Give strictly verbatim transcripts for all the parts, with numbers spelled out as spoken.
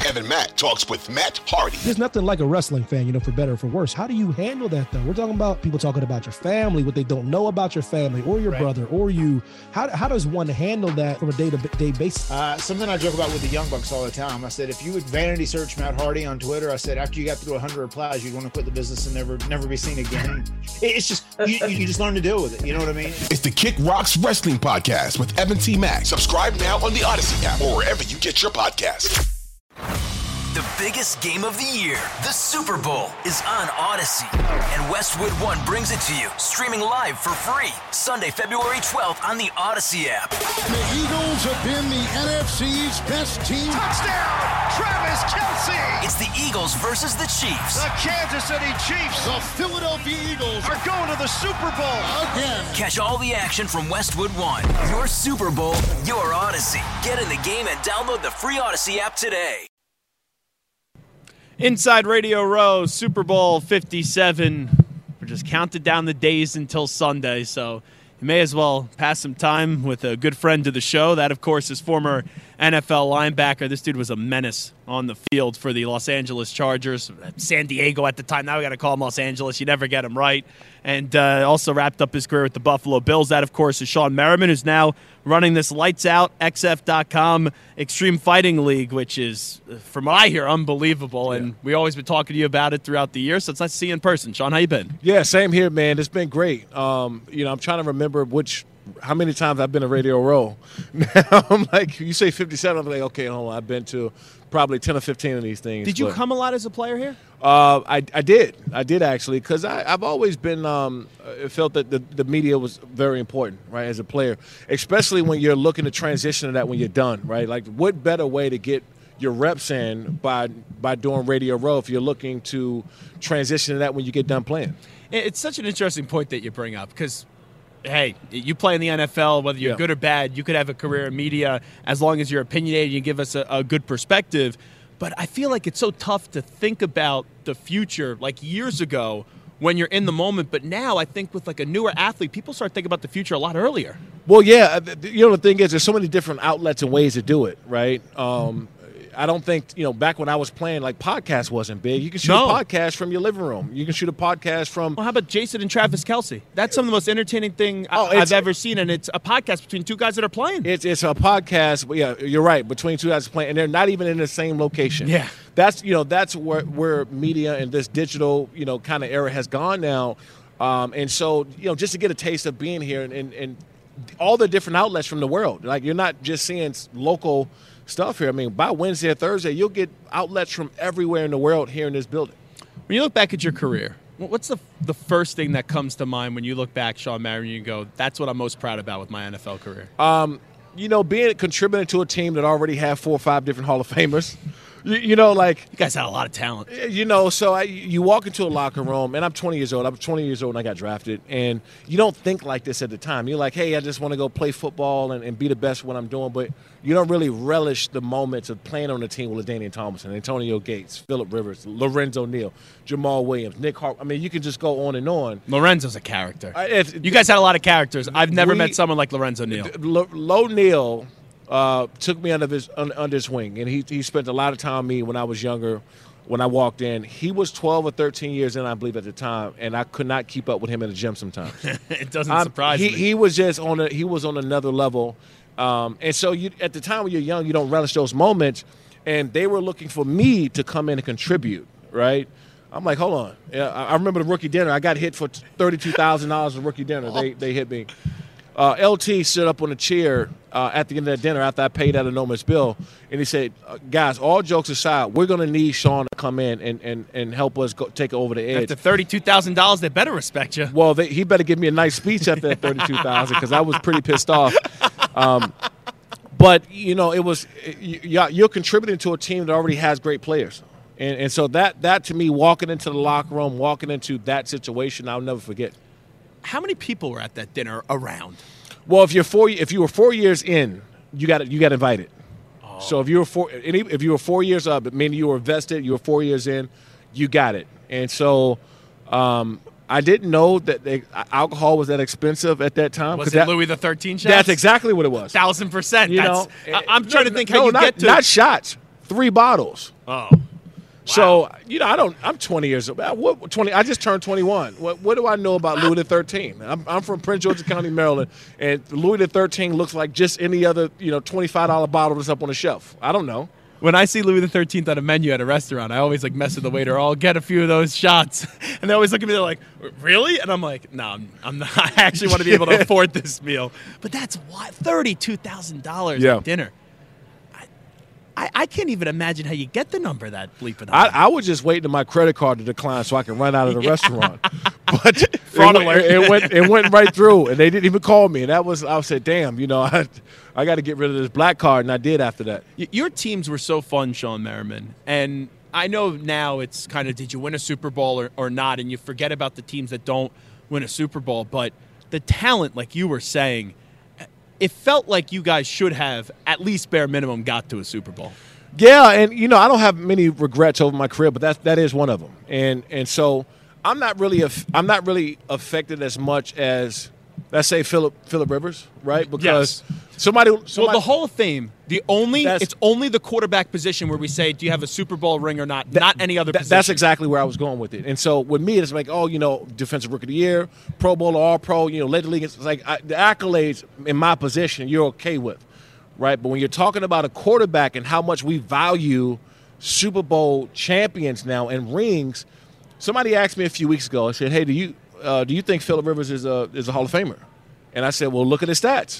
Evan Mack talks with Matt Hardy. There's nothing like a wrestling fan, you know, for better or for worse. How do you handle that, though? We're talking about people talking about your family, what they don't know about your family or your right. brother or you. How, how does one handle that from a day-to-day basis? Uh, something I joke about with the Young Bucks all the time. I said, if you would vanity search Matt Hardy on Twitter, I said, after you got through one hundred replies, you'd want to quit the business and never never be seen again. It's just, you, you just learn to deal with it. You know what I mean? It's the Kick Rocks Wrestling Podcast with Evan T. Mack. Subscribe now on the Odyssey app or wherever you get your podcasts. The biggest game of the year, the Super Bowl, is on Odyssey. And Westwood One brings it to you, streaming live for free, Sunday, February twelfth on the Odyssey app. The Eagles have been the N F C's best team. Touchdown, Travis Kelce! It's the Eagles versus the Chiefs. The Kansas City Chiefs. The Philadelphia Eagles are going to the Super Bowl. Again. Catch all the action from Westwood One. Your Super Bowl, your Odyssey. Get in the game and download the free Odyssey app today. Inside Radio Row, Super Bowl fifty-seven. We're just counting down the days until Sunday, so you may as well pass some time with a good friend to the show. That, of course, is former N F L linebacker. This dude was a menace on the field for the Los Angeles Chargers. San Diego at the time. Now we got to call him Los Angeles. You never get him right. And uh, also wrapped up his career with the Buffalo Bills. That, of course, is Sean Merriman, who's now running this Lights Out X F dot com Extreme Fighting League, which is, from what I hear, unbelievable. Yeah. And we always been talking to you about it throughout the year, so it's nice to see you in person. Sean, how you been? Yeah, same here, man. It's been great. Um, you know, I'm trying to remember which how many times I've been to Radio Row. Now I'm like, you say fifty-seven, I'm like, okay, hold on. I've been to probably ten or fifteen of these things. Did you but, come a lot as a player here? Uh, I, I did. I did, actually, because I've always been um, – felt that the, the media was very important, right, as a player, especially when you're looking to transition to that when you're done, right? Like, what better way to get your reps in by by doing Radio Row if you're looking to transition to that when you get done playing? It's such an interesting point that you bring up because – hey, you play in the N F L, whether you're yeah. good or bad, you could have a career in media as long as you're opinionated and you give us a, a good perspective. But I feel like it's so tough to think about the future like years ago when you're in the moment. But now I think with like a newer athlete, people start thinking about the future a lot earlier. Well, yeah. You know, the thing is there's so many different outlets and ways to do it, right? Um, I don't think, you know, back when I was playing, like, podcast wasn't big. You can shoot no. a podcast from your living room. You can shoot a podcast from... Well, how about Jason and Travis Kelce? That's some of the most entertaining thing oh, I've ever seen, and it's a podcast between two guys that are playing. It's it's a podcast, yeah, you're right, between two guys playing, and they're not even in the same location. Yeah. That's, you know, that's where, where media and this digital, you know, kind of era has gone now. Um, and so, you know, just to get a taste of being here and, and, and all the different outlets from the world. Like, you're not just seeing local stuff here. I mean, by Wednesday or Thursday, you'll get outlets from everywhere in the world here in this building. When you look back at your career, what's the the first thing that comes to mind when you look back, Sean Merriman, and you go, that's what I'm most proud about with my N F L career? Um, you know, being contributing to a team that already had four or five different Hall of Famers. You, you know, like... You guys had a lot of talent. You know, so I, you walk into a locker room, and I'm twenty years old. I was twenty years old when I got drafted, and you don't think like this at the time. You're like, hey, I just want to go play football and, and be the best at what I'm doing, but you don't really relish the moments of playing on the team with LaDainian Tomlinson, Antonio Gates, Phillip Rivers, Lorenzo Neal, Jamal Williams, Nick Hart. I mean, you can just go on and on. Lorenzo's a character. Uh, if, you guys had a lot of characters. I've never we, met someone like Lorenzo Neal. Lo, Lo Neal... Uh, took me under his under his wing, and he he spent a lot of time with me when I was younger. When I walked in, he was twelve or thirteen years in, I believe, at the time, and I could not keep up with him in the gym sometimes. It doesn't um, surprise he, me. He was just on a, he was on another level, um, and so you at the time when you're young, you don't relish those moments, and they were looking for me to come in and contribute, right? I'm like, hold on. Yeah, I, I remember the rookie dinner. I got hit for thirty-two thousand dollars of rookie dinner. They they hit me. Uh, L T stood up on a chair uh, at the end of that dinner after I paid that enormous bill, and he said, guys, all jokes aside, we're going to need Sean to come in and, and, and help us go, take over the edge. After thirty-two thousand dollars, they better respect you. Well, they, he better give me a nice speech after that thirty-two thousand dollars because I was pretty pissed off. Um, but, you know, it was you, you're contributing to a team that already has great players. And, and so that, that, to me, walking into the locker room, walking into that situation, I'll never forget. How many people were at that dinner around? Well, if you're four, if you were four years in, you got you got invited. Oh. So if you were four, if you were four years up, meaning you were vested, you were four years in, you got it. And so, um, I didn't know that they, alcohol was that expensive at that time. Was it that, Louis the thirteenth shots? That's exactly what it was. Thousand percent. You That's, know, I, I'm trying no, to think no, how you not, get to not shots. three bottles. Oh. So, you know, I don't, I'm twenty years old. What, twenty, I just turned twenty-one. What, what do I know about Louis the thirteenth? I'm, I'm from Prince George's County, Maryland, and Louis the thirteenth looks like just any other, you know, twenty-five dollar bottle that's up on the shelf. I don't know. When I see Louis the thirteenth on a menu at a restaurant, I always like mess with the waiter. I'll get a few of those shots, and they always look at me. They're like, "Really?" And I'm like, "No, I'm, I'm not. I actually want to be able to afford this meal." But that's what thirty-two thousand dollars Yeah. at dinner. I, I can't even imagine how you get the number that bleeping. I, I was just waiting for my credit card to decline so I can run out of the Yeah. restaurant. But it Fraud went, alert. it, went, it went right through, and they didn't even call me. And that was, I said, damn, you know, I, I got to get rid of this black card, and I did after that. Y- Your teams were so fun, Sean Merriman. And I know now it's kind of, did you win a Super Bowl or, or not? And you forget about the teams that don't win a Super Bowl. But the talent, like you were saying, it felt like you guys should have, at least bare minimum, got to a Super Bowl. Yeah, and, you know, I don't have many regrets over my career, but that, that is one of them. And and so I'm not really aff- I'm not really affected as much as, let's say, Philip Philip Rivers, right? Because Yes. somebody, somebody Well, the Hall of Fame, the only That's- it's only the quarterback position where we say, do you have a Super Bowl ring or not? That- not any other that- position. That's exactly where I was going with it. And so with me, it's like, oh, you know, defensive rookie of the year, Pro Bowl, All Pro, you know, led the league. It's like I, the accolades in my position, you're okay with, right? But when you're talking about a quarterback and how much we value Super Bowl champions now and rings, somebody asked me a few weeks ago. I said, hey, do you uh, do you think Philip Rivers is a is a Hall of Famer? And I said, well, look at his stats.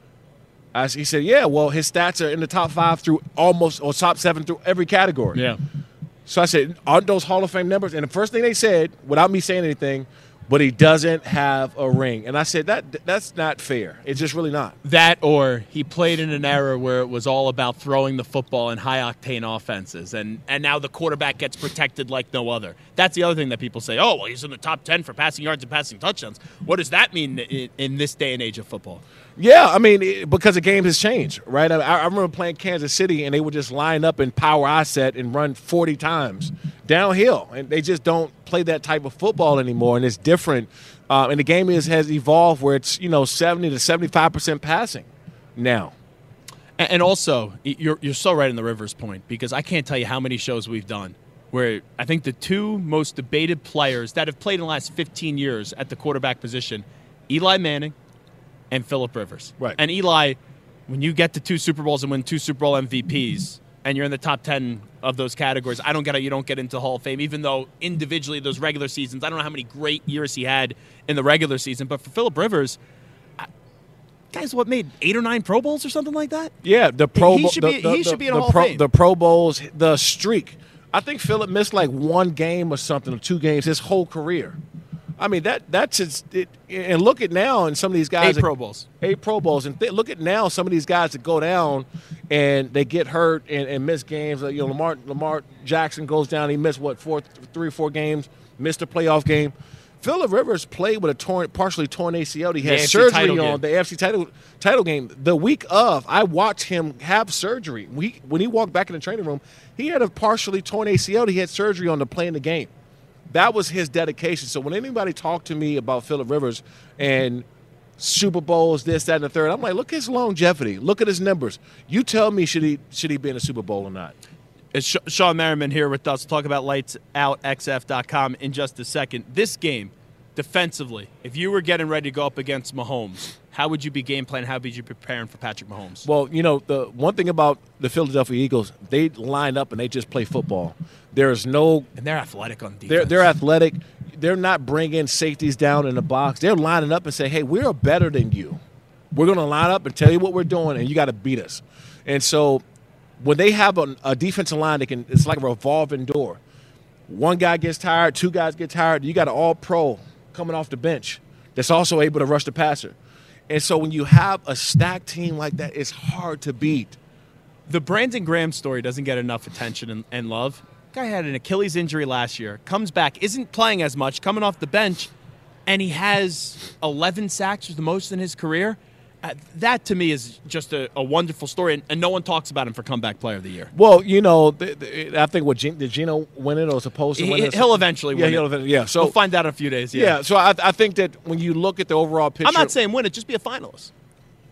I, he said, yeah, well, his stats are in the top five through almost, or top seven through every category. Yeah. So I said, aren't those Hall of Fame numbers? And the first thing they said, without me saying anything, but he doesn't have a ring. And I said, that that's not fair. It's just really not. That or he played in an era where it was all about throwing the football and high-octane offenses, and, and now the quarterback gets protected like no other. That's the other thing that people say, oh, well, he's in the top ten for passing yards and passing touchdowns. What does that mean in, in this day and age of football? Yeah, I mean, it, because the game has changed, right? I, I remember playing Kansas City, and they would just line up in power I set and run forty times downhill, and they just don't play that type of football anymore, and it's different. Uh, and the game is has evolved where it's, you know, seventy to seventy-five percent passing now. And, and also, you're you're so right in the Rivers point, because I can't tell you how many shows we've done where I think the two most debated players that have played in the last fifteen years at the quarterback position, Eli Manning and Philip Rivers. Right. And Eli, when you get to two Super Bowls and win two Super Bowl M V Ps, and you're in the top ten of those categories, I don't get it. You don't get into Hall of Fame, even though individually those regular seasons, I don't know how many great years he had in the regular season. But for Philip Rivers, I, guys, what made eight or nine Pro Bowls or something like that? Yeah, the Pro He Bowl, should the, be- the, he the, should be in the Hall of Pro, Fame. the Pro Bowls, the streak. I think Philip missed like one game or something, or two games his whole career. I mean, that that's his, it, and look at now, and some of these guys Eight that- Pro Bowls. eight Pro Bowls, and th- look at now some of these guys that go down and they get hurt and, and miss games. Like, you know, Lamar Lamar Jackson goes down, he missed what four, three or four games, missed a playoff game. Philip Rivers played with a torn, partially torn A C L. He The had A F C surgery title on game. the A F C title title game. The week of, I watched him have surgery. We, when he walked back in the training room, he had a partially torn A C L. He had surgery on to play in the game. That was his dedication. So when anybody talked to me about Philip Rivers and Super Bowls, this, that, and the third, I'm like, look at his longevity. Look at his numbers. You tell me, should he should he be in a Super Bowl or not? It's Sh- Sean Merriman here with us. We'll talk about lights out X F dot com in just a second. This game, defensively, if you were getting ready to go up against Mahomes, how would you be game planning? How would you be preparing for Patrick Mahomes? Well, you know, the one thing about the Philadelphia Eagles, they line up and they just play football. There's no And they're athletic on defense. They're they're athletic. They're not bringing safeties down in the box. They're lining up and say, "Hey, we're better than you. We're going to line up and tell you what we're doing, and you got to beat us." And so, when they have a, a defensive line, that can it's like a revolving door. One guy gets tired, two guys get tired. You got an all-pro coming off the bench that's also able to rush the passer. And so, when you have a stacked team like that, it's hard to beat. The Brandon Graham story doesn't get enough attention and, and love. Guy had an Achilles injury last year, comes back, isn't playing as much, coming off the bench, and he has eleven sacks, which is the most in his career. Uh, that, to me, is just a, a wonderful story, and, and no one talks about him for comeback player of the year. Well, you know, the, the, I think what Gen- did Geno win it or supposed to He, win it? he'll eventually yeah, win he'll it. eventually, yeah. So we'll find out in a few days. Yeah, yeah. So I, I think that when you look at the overall picture, I'm not saying win it, just be a finalist.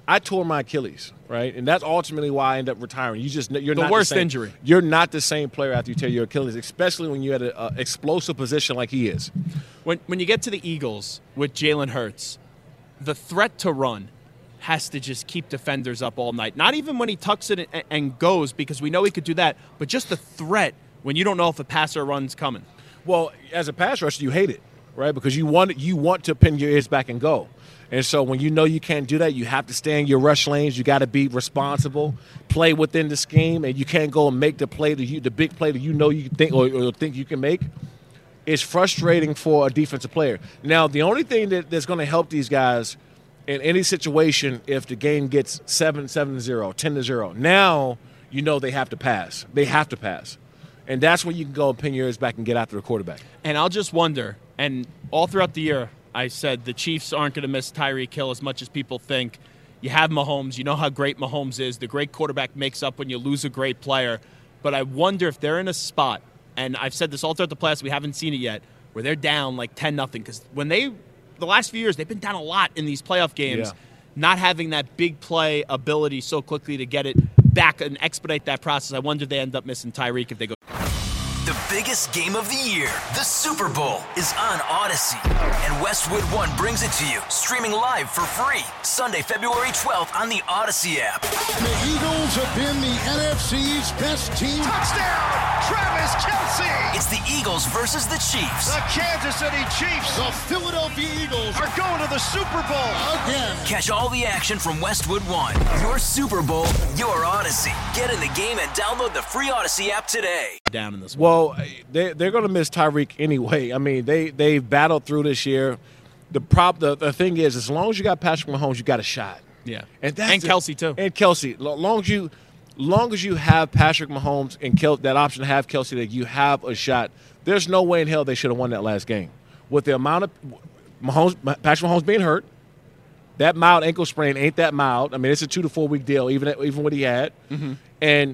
I tore my Achilles, right? And that's ultimately why I ended up retiring. You just you're The not worst the same. injury. You're not the same player after you tear your Achilles, especially when you're at an explosive position like he is. When when you get to the Eagles with Jalen Hurts, the threat to run has to just keep defenders up all night. Not even when he tucks it and, and goes, because we know he could do that, but just the threat when you don't know if a passer run's coming. Well, as a pass rusher, you hate it, right? Because you want you want to pin your ears back and go. And so when you know you can't do that, you have to stay in your rush lanes. You got to be responsible, play within the scheme, and you can't go and make the play that you, the big play that you know you think or, or think you can make. It's frustrating for a defensive player. Now, the only thing that, that's going to help these guys in any situation, if the game gets seven, seven to zero, ten to zero, now you know they have to pass. They have to pass. And that's when you can go and pin your ears back and get after the quarterback. And I'll just wonder, and all throughout the year, I said the Chiefs aren't going to miss Tyreek Hill as much as people think. You have Mahomes. You know how great Mahomes is. The great quarterback makes up when you lose a great player. But I wonder if they're in a spot, and I've said this all throughout the playoffs, we haven't seen it yet, where they're down like ten nothing. Because when they, the last few years, they've been down a lot in these playoff games, yeah. not having that big play ability so quickly to get it back and expedite that process. I wonder if they end up missing Tyreek if they go. The biggest game of the year, the Super Bowl, is on Odyssey. And Westwood One brings it to you, streaming live for free, Sunday, February twelfth on the Odyssey app. The Eagles have been the N F C's best team. Touchdown, Travis Kelce. It's the Eagles versus the Chiefs. The Kansas City Chiefs The Philadelphia Eagles are going to the Super Bowl. again. Catch all the action from Westwood One. Your Super Bowl, your Odyssey. Get in the game and download the free Odyssey app today. Down in this one. Well, they, they're going to miss Tyreek anyway. I mean, they, they've battled through this year. The prop, the, the thing is, as long as you got Patrick Mahomes, you got a shot. Yeah. And, that's And the- Kelce, too. And Kelce. As long as you, long as you have Patrick Mahomes and Kel, that option to have Kelce, that you have a shot. There's no way in hell they should have won that last game. With the amount of Mahomes, Patrick Mahomes being hurt, that mild ankle sprain ain't that mild. I mean, it's a two to four week deal, even even what he had. Mm-hmm. And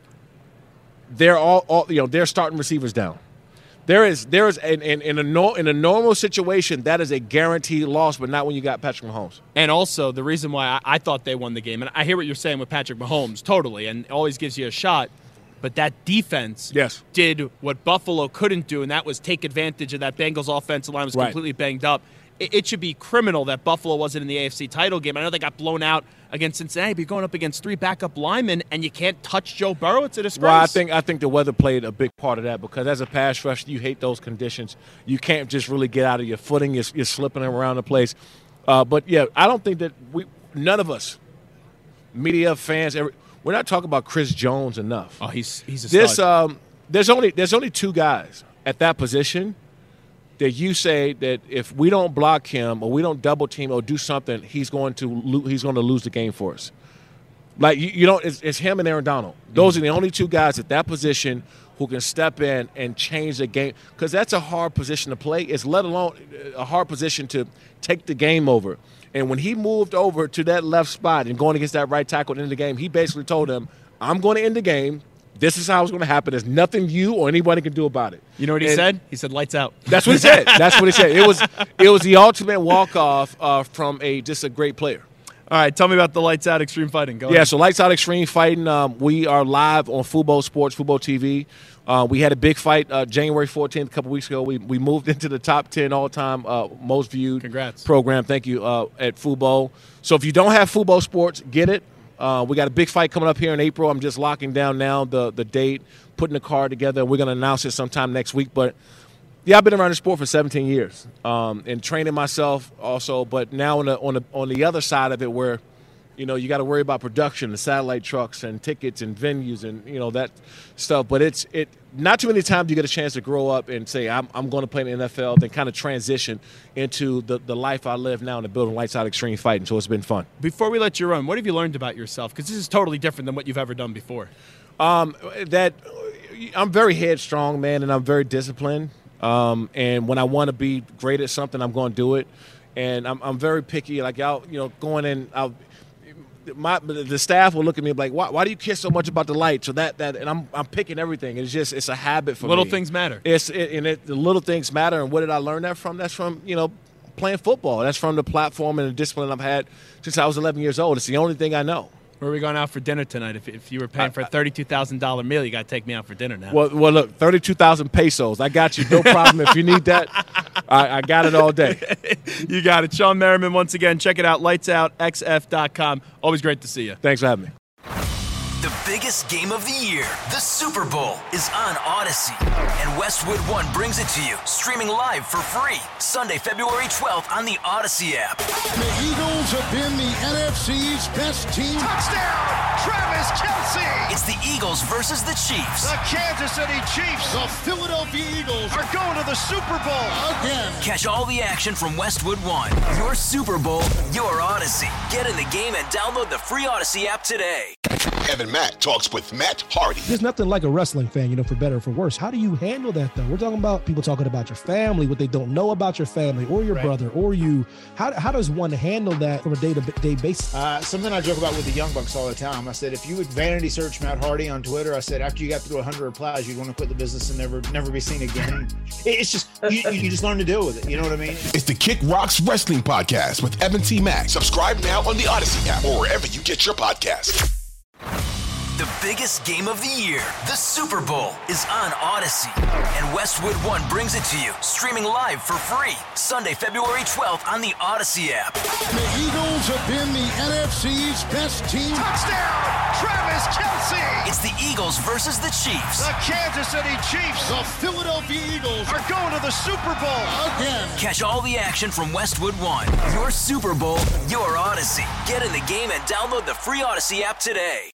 they're all, all, you know, they're starting receivers down. There is, there is, in, in, in a no, in a normal situation, that is a guaranteed loss, but not when you got Patrick Mahomes. And also, the reason why I, I thought they won the game, and I hear what you're saying with Patrick Mahomes, totally, and always gives you a shot, but that defense Yes. did what Buffalo couldn't do, and that was take advantage of that Bengals offensive line was Right. completely banged up. It, it should be criminal that Buffalo wasn't in the A F C title game. I know they got blown out against Cincinnati, but you're going up against three backup linemen, and you can't touch Joe Burrow. It's a disgrace. Well, I think I think the weather played a big part of that because as a pass rusher, you hate those conditions. You can't just really get out of your footing. You're, you're slipping around the place. Uh, but yeah, I don't think that we none of us, media fans, every, we're not talking about Chris Jones enough. Oh, he's he's a This stud. um, there's only there's only two guys at that position that you say that if we don't block him or we don't double team or do something, he's going to lo- he's going to lose the game for us. Like you, you don't, it's, it's him and Aaron Donald. Those mm-hmm. are the only two guys at that position who can step in and change the game because that's a hard position to play. It's let alone a hard position to take the game over. And when he moved over to that left spot and going against that right tackle at the end of the game, he basically told him, "I'm going to end the game. This is how it's going to happen. There's nothing you or anybody can do about it." You know what he and said? He said, "Lights out." That's what he said. That's what he said. It was it was the ultimate walk off uh, from a just a great player. All right, tell me about the Lights Out Extreme Fighting. Go yeah, ahead. so Lights Out Extreme Fighting. Um, we are live on Fubo Sports, Fubo T V. Uh, we had a big fight uh, January fourteenth, a couple weeks ago. We we moved into the top ten all-time uh, most viewed Congrats. program. Thank you uh, at Fubo. So if you don't have Fubo Sports, get it. Uh, we got a big fight coming up here in April. I'm just locking down now the the date, putting the card together. We're going to announce it sometime next week. But, yeah, I've been around the sport for seventeen years um, and training myself also. But now on the, on the, on the other side of it where, you know, you got to worry about production, the satellite trucks and tickets and venues and, you know, that stuff. But it's it not too many times you get a chance to grow up and say, I'm, I'm going to play in the N F L, then kind of transition into the, the life I live now in the building Lights Out Extreme Fighting. So it's been fun. Before we let you run, what have you learned about yourself? Because this is totally different than what you've ever done before. Um, that I'm very headstrong, man, and I'm very disciplined. Um, and when I want to be great at something, I'm going to do it. And I'm, I'm very picky. Like, I'll, you know, going in, I'll, my the staff will look at me like, why, why do you care so much about the lights or that that? And I'm I'm picking everything. It's just it's a habit for Little me. things matter. It's it, and it, the little things matter. And where did I learn that from? That's from you know playing football. That's from the platform and the discipline I've had since I was eleven years old. It's the only thing I know. Where are we going out for dinner tonight? If, if you were paying for a thirty-two thousand dollars meal, you got to take me out for dinner now. Well, well, look, thirty-two thousand pesos. I got you. No problem. If you need that, I, I got it all day. You got it. Sean Merriman, once again, check it out, lights out x f dot com. Always great to see you. Thanks for having me. The biggest game of the year, the Super Bowl, is on Odyssey. And Westwood One brings it to you, streaming live for free, Sunday, February twelfth on the Odyssey app. The Eagles have been the N F C's best team. Touchdown, Travis Kelce. It's the Eagles versus the Chiefs. The Kansas City Chiefs The Philadelphia Eagles are going to the Super Bowl. again. Catch all the action from Westwood One. Your Super Bowl, your Odyssey. Get in the game and download the free Odyssey app today. Evan Mack talks with Matt Hardy. There's nothing like a wrestling fan, you know, for better or for worse. How do you handle that, though? We're talking about people talking about your family, what they don't know about your family or your Right. brother or you. How, how does one handle that from a day-to-day basis? Uh, something I joke about with the Young Bucks all the time. I said, if you would vanity search Matt Hardy on Twitter, I said, after you got through one hundred replies, you'd want to quit the business and never never be seen again. It- It's just, you, you just learn to deal with it. You know what I mean? It's the Kick Rocks Wrestling Podcast with Evan T. Mack. Subscribe now on the Odyssey app or wherever you get your podcasts. The biggest game of the year, the Super Bowl, is on Odyssey. And Westwood One brings it to you, streaming live for free, Sunday, February twelfth on the Odyssey app. The Eagles have been the N F C's best team. Touchdown, Travis Kelce. It's the Eagles versus the Chiefs. The Kansas City Chiefs The Philadelphia Eagles are going to the Super Bowl. again. Catch all the action from Westwood One. Your Super Bowl, your Odyssey. Get in the game and download the free Odyssey app today.